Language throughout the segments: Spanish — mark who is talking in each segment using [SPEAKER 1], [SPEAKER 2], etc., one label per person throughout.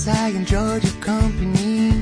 [SPEAKER 1] I enjoyed your company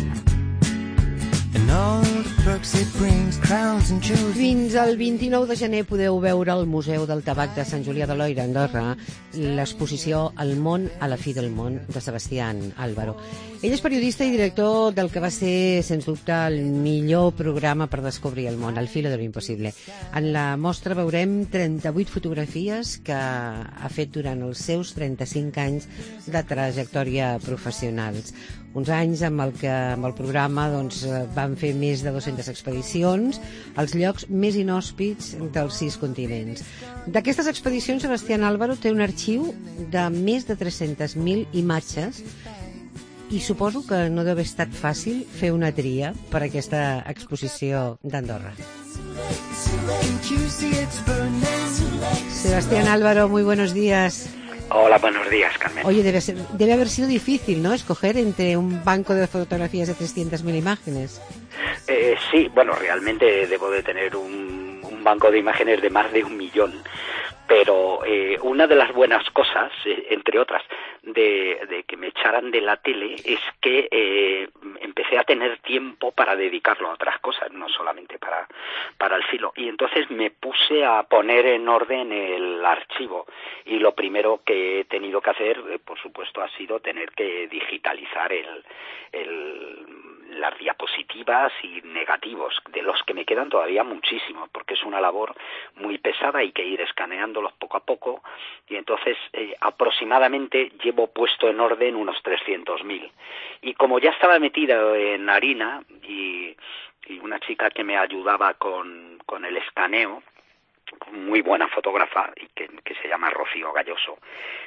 [SPEAKER 1] and all the perks it brings, crowns and jewels.
[SPEAKER 2] Fins al 29 de gener podeu veure al Museu del Tabac de Sant Julià de Lòria, Andorra, l'exposició El món a la fi del món, de Sebastián Álvaro. Ell és periodista i director del que va ser, sens dubte, el millor programa per descobrir el món, Al filo de lo imposible. En la mostra veurem 38 fotografies que ha fet durant els seus 35 anys de trajectòria professionals. Uns anys amb el programa van fer més de 200 expedicions als llocs més inhòspits dels 6 continents. D'aquestes expedicions, Sebastián Álvaro té un arxiu de més de 300.000 imatges i suposo que no deu haver estat fàcil fer una tria per a aquesta exposició d'Andorra. Sebastián Álvaro, muy buenos días.
[SPEAKER 3] Hola, buenos días, Carmen.
[SPEAKER 2] Oye, debe haber sido difícil, ¿no?, escoger entre un banco de fotografías de 300.000 imágenes.
[SPEAKER 3] Sí, bueno, realmente debo de tener un banco de imágenes de más de 1 millón. Pero una de las buenas cosas, entre otras, de que me echaran de la tele es que empecé a tener tiempo para dedicarlo a otras cosas, no solamente para el filo. Y entonces me puse a poner en orden el archivo. Y lo primero que he tenido que hacer, por supuesto, ha sido tener que digitalizar las diapositivas y negativos, de los que me quedan todavía muchísimos, porque es una labor muy pesada, hay que ir escaneándolos poco a poco, y entonces aproximadamente llevo puesto en orden unos 300.000. Y como ya estaba metida en harina, y una chica que me ayudaba con el escaneo, muy buena fotógrafa, y que se llama Rocío Galloso,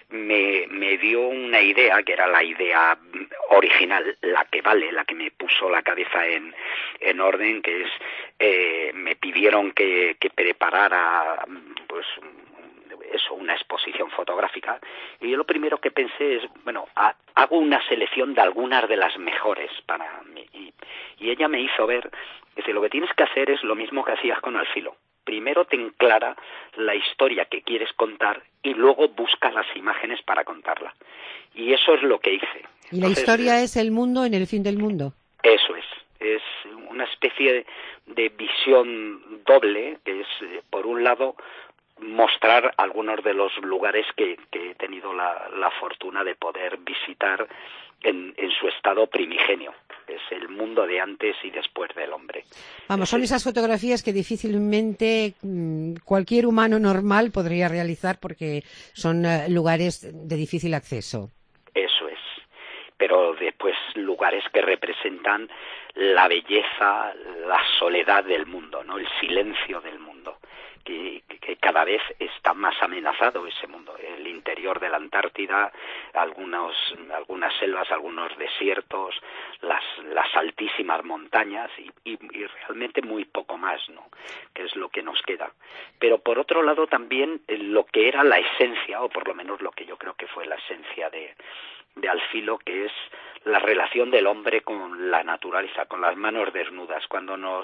[SPEAKER 3] me dio una idea, que era la idea original, la que vale, la que me puso la cabeza en orden, que es, me pidieron que preparara, pues, eso, una exposición fotográfica, y yo lo primero que pensé es, bueno, hago una selección de algunas de las mejores para mí, y ella me hizo ver, dice, lo que tienes que hacer es lo mismo que hacías con el filo. Primero te enclara la historia que quieres contar y luego busca las imágenes para contarla. Y eso es lo que hice.
[SPEAKER 2] ¿Y la historia es el mundo en el fin del mundo?
[SPEAKER 3] Eso es una especie de visión doble, que es, por un lado, mostrar algunos de los lugares que he tenido la fortuna de poder visitar en su estado primigenio. Es el mundo de antes y después del hombre.
[SPEAKER 2] Vamos, son esas fotografías que difícilmente cualquier humano normal podría realizar porque son lugares de difícil acceso.
[SPEAKER 3] Eso es. Pero después lugares que representan la belleza, la soledad del mundo, ¿no? El silencio del mundo. Que cada vez está más amenazado ese mundo, el interior de la Antártida, algunas selvas, algunos desiertos, las altísimas montañas y realmente muy poco más, ¿no?, que es lo que nos queda. Pero por otro lado también lo que era la esencia, o por lo menos lo que yo creo que fue la esencia de Al filo, que es la relación del hombre con la naturaleza, con las manos desnudas, cuando nos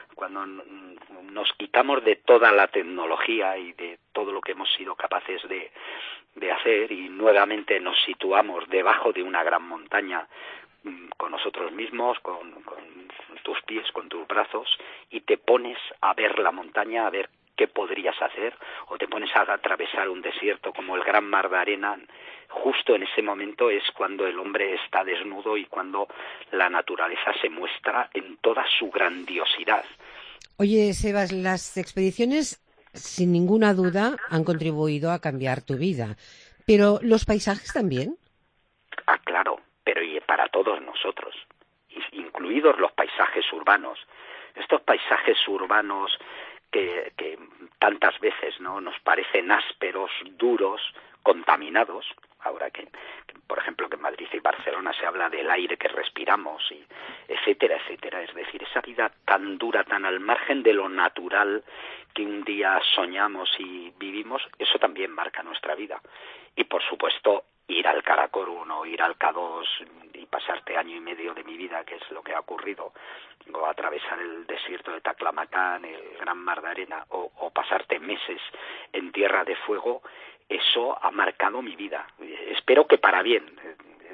[SPEAKER 3] quitamos de toda la tecnología y de todo lo que hemos sido capaces de hacer y nuevamente nos situamos debajo de una gran montaña con nosotros mismos, con tus pies, con tus brazos, y te pones a ver la montaña, a ver qué podrías hacer, o te pones a atravesar un desierto como el Gran Mar de Arena. Justo en ese momento es cuando el hombre está desnudo y cuando la naturaleza se muestra en toda su grandiosidad.
[SPEAKER 2] Oye, Sebas, las expediciones, sin ninguna duda, han contribuido a cambiar tu vida. ¿Pero los paisajes también?
[SPEAKER 3] Ah, claro, pero y para todos nosotros, incluidos los paisajes urbanos. Estos paisajes urbanos que tantas veces, ¿no?, nos parecen ásperos, duros, contaminados. Ahora que, por ejemplo, que en Madrid y Barcelona se habla del aire que respiramos, y etcétera, etcétera. Es decir, esa vida tan dura, tan al margen de lo natural que un día soñamos y vivimos, eso también marca nuestra vida. Y, por supuesto, ir al Karakorum o ir al K2 y pasarte año y medio de mi vida, que es lo que ha ocurrido, o atravesar el desierto de Taklamakan, el Gran Mar de Arena, o pasarte meses en Tierra de Fuego, eso ha marcado mi vida. Espero que para bien.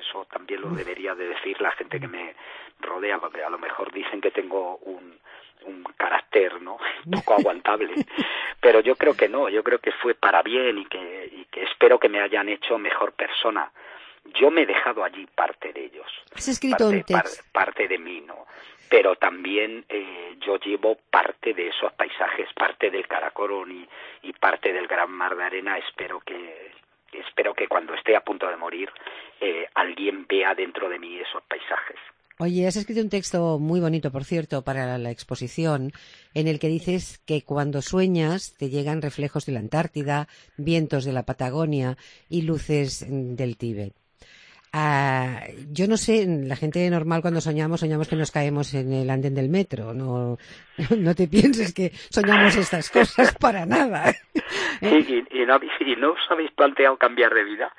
[SPEAKER 3] Eso también lo debería de decir la gente que me rodea, porque a lo mejor dicen que tengo un carácter, ¿no? Poco aguantable, pero yo creo que no, yo creo que fue para bien y que espero que me hayan hecho mejor persona. Yo me he dejado allí parte de ellos,
[SPEAKER 2] ¿Has escrito un texto?
[SPEAKER 3] parte de mí, ¿no? Pero también yo llevo parte de esos paisajes, parte del Karakorum y parte del Gran Mar de Arena. Espero que cuando esté a punto de morir alguien vea dentro de mí esos paisajes.
[SPEAKER 2] Oye, has escrito un texto muy bonito, por cierto, para la exposición, en el que dices que cuando sueñas te llegan reflejos de la Antártida, vientos de la Patagonia y luces del Tíbet. Yo no sé, la gente normal cuando soñamos que nos caemos en el andén del metro. No te pienses que soñamos estas cosas para nada.
[SPEAKER 3] ¿Y no os habéis planteado cambiar de vida?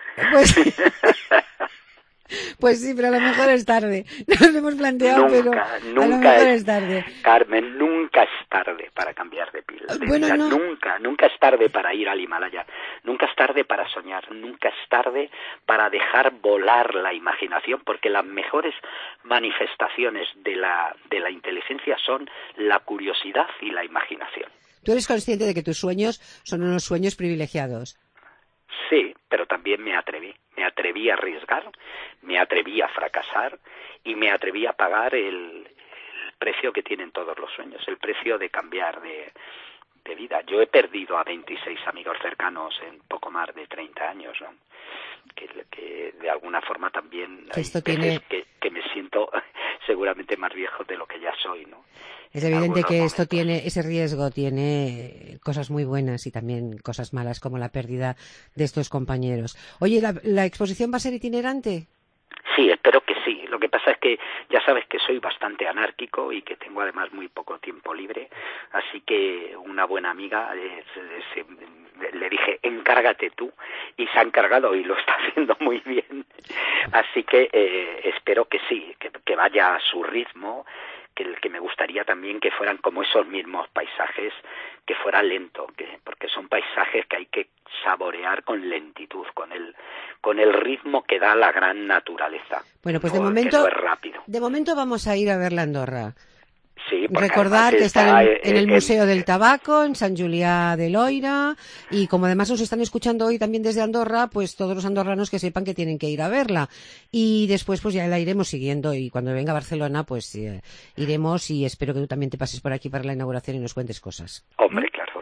[SPEAKER 2] Pues sí, pero a lo mejor es tarde. Nos lo hemos planteado, pero a lo mejor es tarde.
[SPEAKER 3] Carmen, nunca es tarde para cambiar de vida.
[SPEAKER 2] Bueno, no.
[SPEAKER 3] Nunca es tarde para ir al Himalaya. Nunca es tarde para soñar. Nunca es tarde para dejar volar la imaginación, porque las mejores manifestaciones de la inteligencia son la curiosidad y la imaginación.
[SPEAKER 2] ¿Tú eres consciente de que tus sueños son unos sueños privilegiados?
[SPEAKER 3] Sí, pero también me atreví a arriesgar, me atreví a fracasar y me atreví a pagar el precio que tienen todos los sueños, el precio de cambiar de vida. Yo he perdido a 26 amigos cercanos en poco más de 30 años, ¿no? Que de alguna forma también que me siento seguramente más viejo de lo que ya soy, ¿no?
[SPEAKER 2] Es evidente que esto ese riesgo tiene cosas muy buenas y también cosas malas, como la pérdida de estos compañeros. Oye, ¿la exposición va a ser itinerante?
[SPEAKER 3] Sí, espero que sí. Lo que pasa es que ya sabes que soy bastante anárquico y que tengo además muy poco tiempo libre, así que una buena amiga le dije, encárgate tú, y se ha encargado y lo está haciendo muy bien. Así que espero que sí, que vaya a su ritmo, que me gustaría también que fueran como esos mismos paisajes, que fuera lento, porque son paisajes que hay que saborear con lentitud, con el ritmo que da la gran naturaleza.
[SPEAKER 2] Bueno, pues
[SPEAKER 3] no,
[SPEAKER 2] de
[SPEAKER 3] no es rápido.
[SPEAKER 2] De momento vamos a ir a ver la Andorra.
[SPEAKER 3] Sí,
[SPEAKER 2] recordar que está en el Museo del Tabaco, en Sant Julià de Loira, y como además nos están escuchando hoy también desde Andorra, pues todos los andorranos que sepan que tienen que ir a verla. Y después pues ya la iremos siguiendo, y cuando venga a Barcelona pues iremos, y espero que tú también te pases por aquí para la inauguración y nos cuentes cosas.
[SPEAKER 3] Hombre, claro,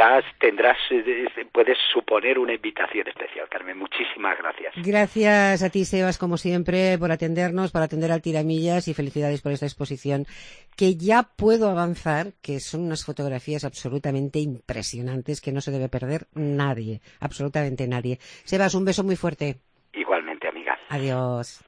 [SPEAKER 3] puedes suponer una invitación especial, Carmen. Muchísimas gracias.
[SPEAKER 2] Gracias a ti, Sebas, como siempre, por atendernos, por atender al Tiramillas, y felicidades por esta exposición, que ya puedo avanzar, que son unas fotografías absolutamente impresionantes que no se debe perder nadie, absolutamente nadie. Sebas, un beso muy fuerte.
[SPEAKER 3] Igualmente, amiga.
[SPEAKER 2] Adiós.